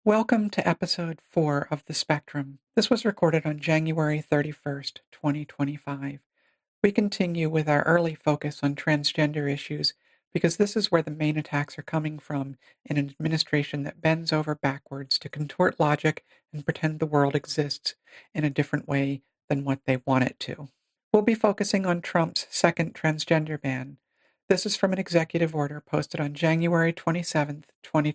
Welcome to episode 4 of The Spectrum. This was recorded on January 31st, 2025. We continue with our early focus on transgender issues because this is where the main attacks are coming from in an administration that bends over backwards to contort logic and pretend the world exists in a different way than what they want it to. We'll be focusing on Trump's second transgender ban. This is from an executive order posted on January 27th,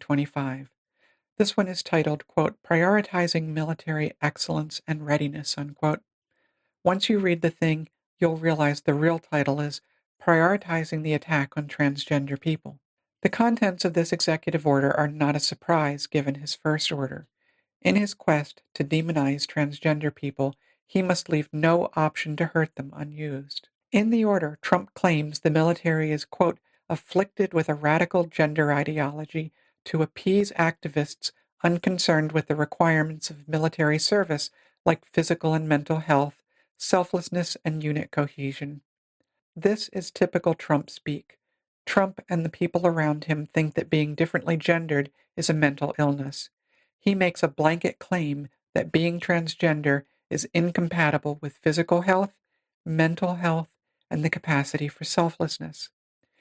2025. This one is titled, quote, Prioritizing Military Excellence and Readiness, unquote. Once you read the thing, you'll realize the real title is Prioritizing the Attack on Transgender People. The contents of this executive order are not a surprise given his first order. In his quest to demonize transgender people, he must leave no option to hurt them unused. In the order, Trump claims the military is, quote, afflicted with a radical gender ideology to appease activists unconcerned with the requirements of military service like physical and mental health, selflessness, and unit cohesion. This is typical Trump speak. Trump and the people around him think that being differently gendered is a mental illness. He makes a blanket claim that being transgender is incompatible with physical health, mental health, and the capacity for selflessness.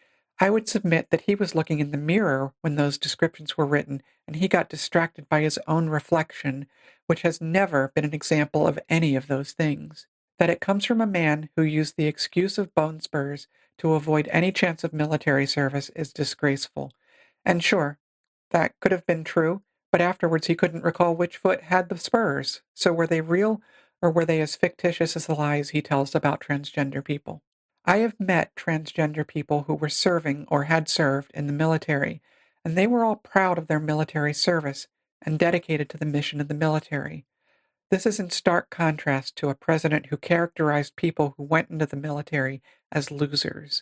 I would submit that he was looking in the mirror when those descriptions were written, and he got distracted by his own reflection, which has never been an example of any of those things. That it comes from a man who used the excuse of bone spurs to avoid any chance of military service is disgraceful. And sure, that could have been true, but afterwards he couldn't recall which foot had the spurs. So were they real, or were they as fictitious as the lies he tells about transgender people? I have met transgender people who were serving or had served in the military, and they were all proud of their military service and dedicated to the mission of the military. This is in stark contrast to a president who characterized people who went into the military as losers.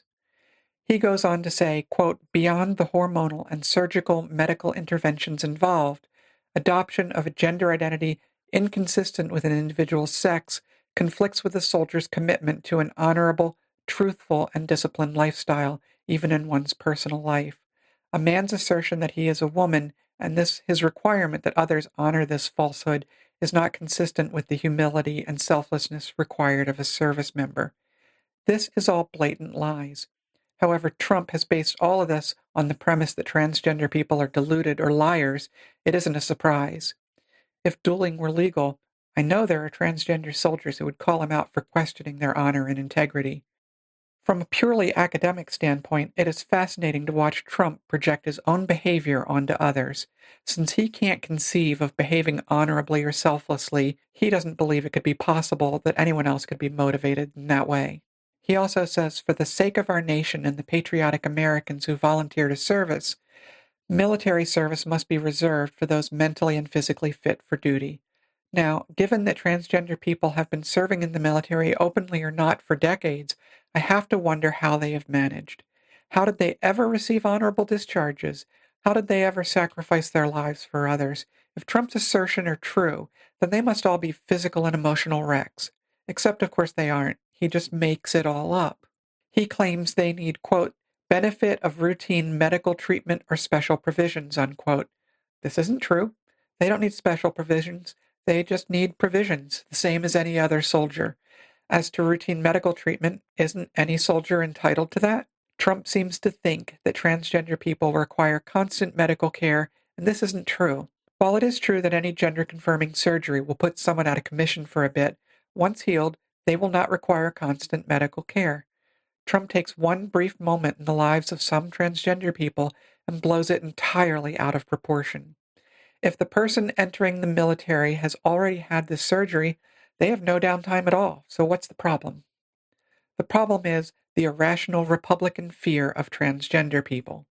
He goes on to say, quote, beyond the hormonal and surgical medical interventions involved, adoption of a gender identity inconsistent with an individual's sex conflicts with a soldier's commitment to an honorable, truthful, and disciplined lifestyle, even in one's personal life. A man's assertion that he is a woman, and his requirement that others honor this falsehood, is not consistent with the humility and selflessness required of a service member. This is all blatant lies. However, Trump has based all of this on the premise that transgender people are deluded or liars. It isn't a surprise. If dueling were legal, I know there are transgender soldiers who would call him out for questioning their honor and integrity. From a purely academic standpoint, it is fascinating to watch Trump project his own behavior onto others. Since he can't conceive of behaving honorably or selflessly, he doesn't believe it could be possible that anyone else could be motivated in that way. He also says, for the sake of our nation and the patriotic Americans who volunteer to service, military service must be reserved for those mentally and physically fit for duty. Now, given that transgender people have been serving in the military openly or not for decades, I have to wonder how they have managed. How did they ever receive honorable discharges? How did they ever sacrifice their lives for others? If Trump's assertion are true, then they must all be physical and emotional wrecks. Except, of course, they aren't. He just makes it all up. He claims they need, quote, benefit of routine medical treatment or special provisions, unquote. This isn't true. They don't need special provisions. They just need provisions, the same as any other soldier. As to routine medical treatment, isn't any soldier entitled to that? Trump seems to think that transgender people require constant medical care, and this isn't true. While it is true that any gender-confirming surgery will put someone out of commission for a bit, once healed, they will not require constant medical care. Trump takes one brief moment in the lives of some transgender people and blows it entirely out of proportion. If the person entering the military has already had this surgery, they have no downtime at all. So what's the problem? The problem is the irrational Republican fear of transgender people.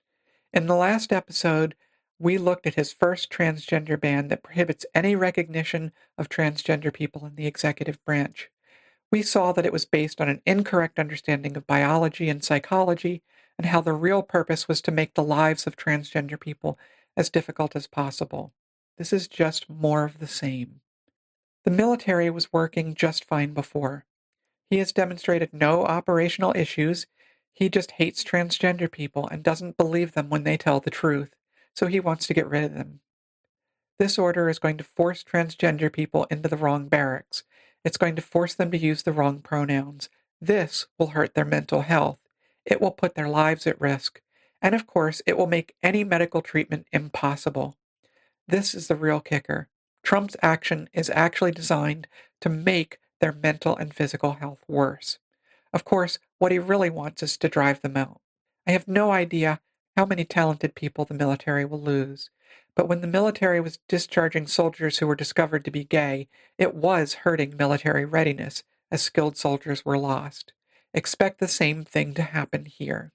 In the last episode, we looked at his first transgender ban that prohibits any recognition of transgender people in the executive branch. We saw that it was based on an incorrect understanding of biology and psychology, and how the real purpose was to make the lives of transgender people as difficult as possible. This is just more of the same. The military was working just fine before. He has demonstrated no operational issues. He just hates transgender people and doesn't believe them when they tell the truth, so he wants to get rid of them. This order is going to force transgender people into the wrong barracks. It's going to force them to use the wrong pronouns. This will hurt their mental health. It will put their lives at risk. And of course, it will make any medical treatment impossible. This is the real kicker. Trump's action is actually designed to make their mental and physical health worse. Of course, what he really wants is to drive them out. I have no idea how many talented people the military will lose, but when the military was discharging soldiers who were discovered to be gay, it was hurting military readiness, as skilled soldiers were lost. Expect the same thing to happen here.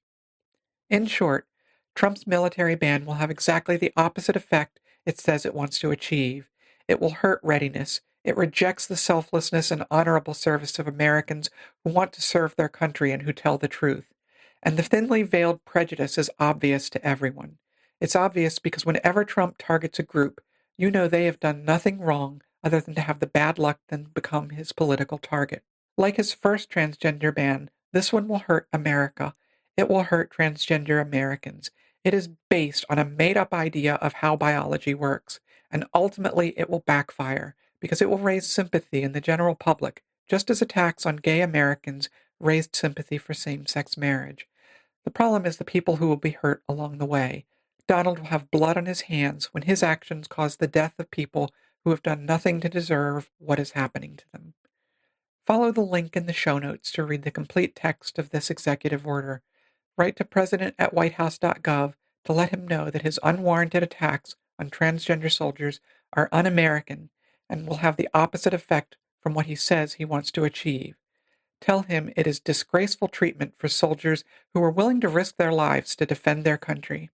In short, Trump's military ban will have exactly the opposite effect it says it wants to achieve. It will hurt readiness. It rejects the selflessness and honorable service of Americans who want to serve their country and who tell the truth. And the thinly veiled prejudice is obvious to everyone. It's obvious because whenever Trump targets a group, you know they have done nothing wrong other than to have the bad luck then become his political target. Like his first transgender ban, this one will hurt America. It will hurt transgender Americans. It is based on a made-up idea of how biology works, and ultimately it will backfire because it will raise sympathy in the general public, just as attacks on gay Americans raised sympathy for same-sex marriage. The problem is the people who will be hurt along the way. Donald will have blood on his hands when his actions cause the death of people who have done nothing to deserve what is happening to them. Follow the link in the show notes to read the complete text of this executive order. Write to president@whitehouse.gov to let him know that his unwarranted attacks on transgender soldiers are un-American and will have the opposite effect from what he says he wants to achieve. Tell him it is disgraceful treatment for soldiers who are willing to risk their lives to defend their country.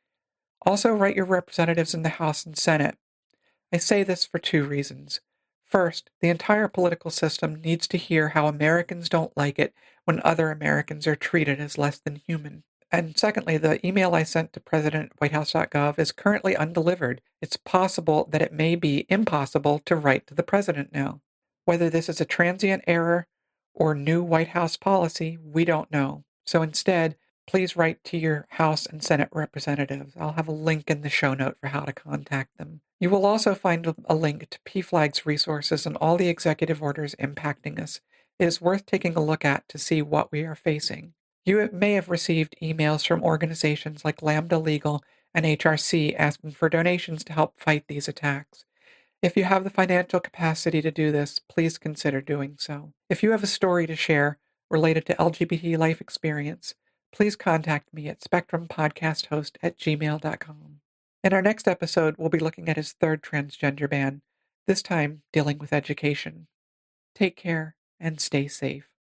Also, write your representatives in the House and Senate. I say this for two reasons. First, the entire political system needs to hear how Americans don't like it when other Americans are treated as less than human. And secondly, the email I sent to president@whitehouse.gov is currently undelivered. It's possible that it may be impossible to write to the president now. Whether this is a transient error or new White House policy, we don't know. So instead, please write to your House and Senate representatives. I'll have a link in the show note for how to contact them. You will also find a link to PFLAG's resources and all the executive orders impacting us. It is worth taking a look at to see what we are facing. You may have received emails from organizations like Lambda Legal and HRC asking for donations to help fight these attacks. If you have the financial capacity to do this, please consider doing so. If you have a story to share related to LGBT life experience, please contact me at spectrumpodcasthost@gmail.com. In our next episode, we'll be looking at his third transgender ban, this time dealing with education. Take care and stay safe.